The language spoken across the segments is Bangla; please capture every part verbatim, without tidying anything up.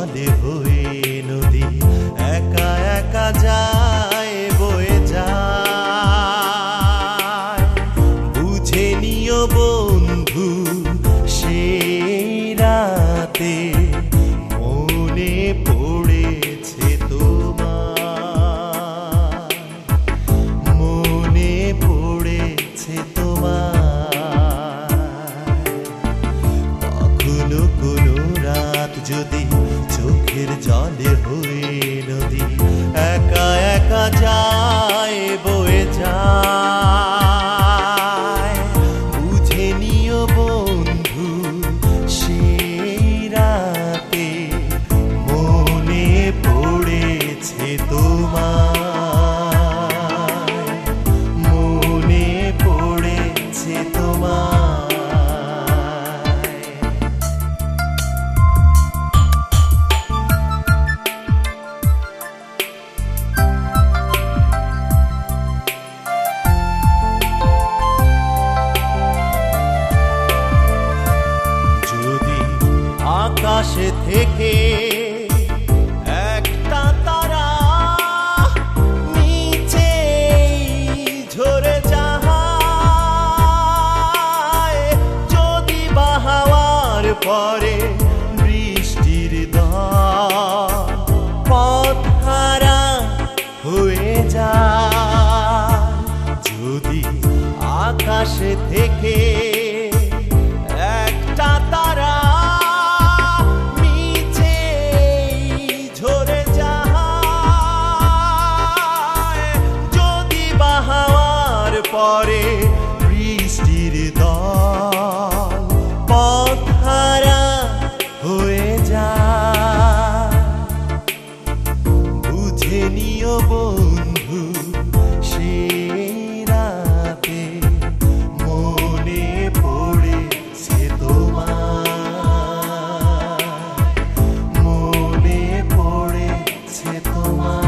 জলে হয়ে নদী একা একা যায় বয়ে যায়। বুঝে নিও বন্ধু সেই রাতে মনে পড়েছে তোমার, মনে পড়েছে তোমার। কখনো কোনো রাত যদি চোখের জলে হয়ে নদী একা একা যায় বয়ে যায়। বুঝে নিও বন্ধু সেই রাতে মনে পড়েছে তোমার, মনে পড়েছে তোমার। আকাশে থেকে একটা তারা নিচে ঝরে যায়, যদি বাহাওয়ার পরে বৃষ্টির দল পথহারা হয়ে যায়। যদি আকাশে থেকে একটা তারা পরে বৃষ্টির দল পথহারা হয়ে যায়। বুঝে নিও বন্ধু সেই রাতে মনে পড়েছে তোমার, মনে পড়েছে তোমার।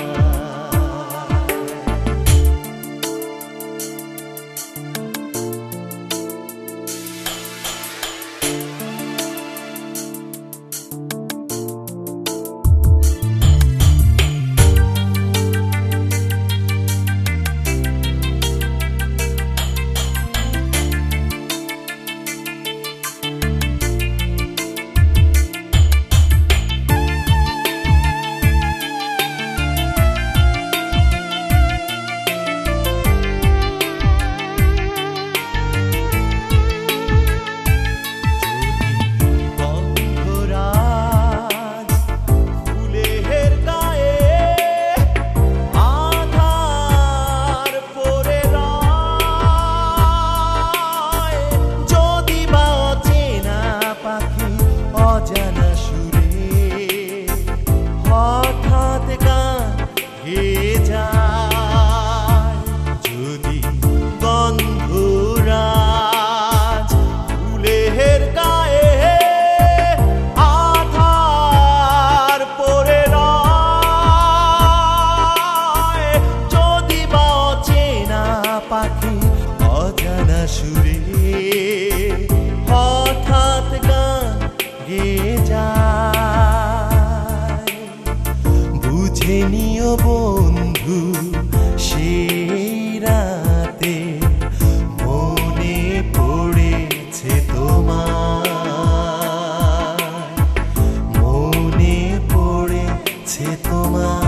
অজানা সুরে হঠাৎ গান গেয়ে যায়। যদি গন্ধরাজ ফুলের গায়ে আধার পড়ে রয়, যদি বা অচেনা পাখি অজানা সুরে হঠাৎ গান গেয়ে যায়। বুঝে নিও বন্ধু সেই রাতে মনে পড়েছে তোমার, মনে পড়েছে তোমার।